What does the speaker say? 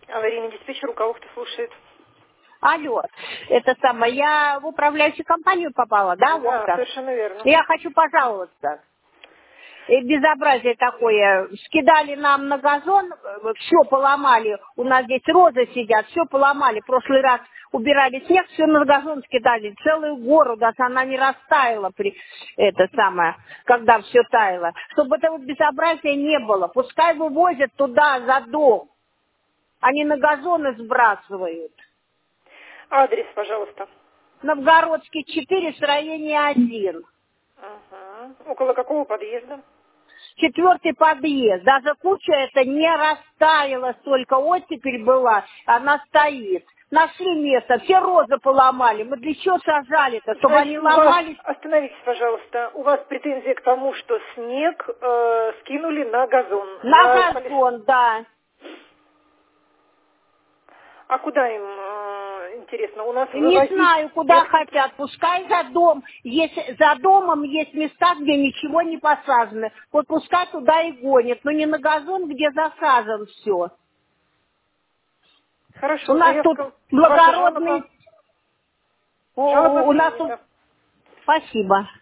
Аварийный диспетчер, у кого кто слушает? Алло, это самое, я в управляющую компанию попала, да, вот Да, так? совершенно верно. Я хочу пожаловаться. И безобразие такое. Скидали нам на газон, все поломали. У нас здесь розы сидят, все поломали. В прошлый раз убирали снег, все на газон скидали. Целую гору, даже она не растаяла, это самое, когда все таяло. Чтобы этого безобразия не было. Пускай вывозят туда, за дом. Они на газоны сбрасывают. Адрес, пожалуйста. Новгородский 4, строение 1. Ага. Около какого подъезда? 4-й подъезд. Даже куча эта не растаяла, столько оттепель была, она стоит. Нашли место, все розы поломали. Мы для чего сажали-то? Чтобы Значит, они у вас, ломались остановитесь, пожалуйста, у вас претензия к тому, что снег скинули на газон. на газон, да. А куда им, интересно, у нас Не вывозить знаю, куда технику? хотят. Пускай за дом. За домом есть места, где ничего не посажено. Вот пускай туда и гонят. Но не на газон, где засажен все. У Хорошо, нас тут заявка, ваша жалоба, благородный... жалоба У нас тут... принята. Спасибо.